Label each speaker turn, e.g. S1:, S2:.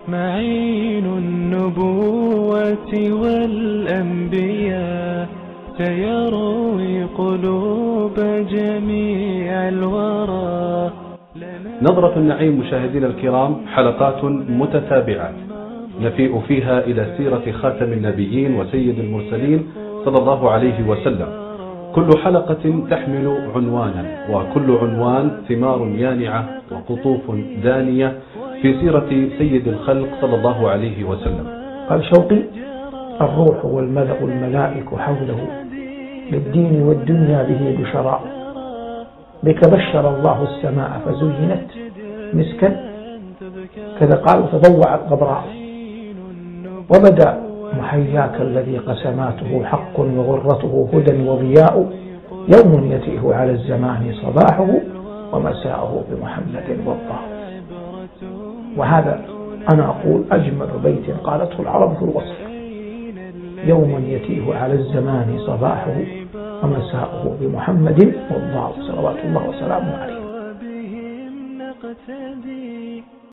S1: معين النبوة والأنبياء سيروي قلوب جميع الورى.
S2: نظرة النعيم مشاهدينا الكرام حلقات متتابعة نفيء فيها إلى سيرة خاتم النبيين وسيد المرسلين صلى الله عليه وسلم، كل حلقة تحمل عنوانا، وكل عنوان ثمار يانعة وقطوف دانية في سيرة سيد الخلق صلى الله عليه وسلم.
S3: قال شوقي: الروح والملأ الملائك حوله للدين والدنيا به بشراء، بك بشر الله السماء فزينت مسكا، كذا قال تضوعت غبراء، وبدأ محياك الذي قسماته حق وغرته هدى وضياء، يوم يتيه على الزمان صباحه ومساءه بمحمد والضاء. وهذا أنا أقول أجمل بيت قالته العرب في الوصف: يوم يتيه على الزمان صباحه ومساءه بمحمد والضاء، صلوات الله وسلامه عليه.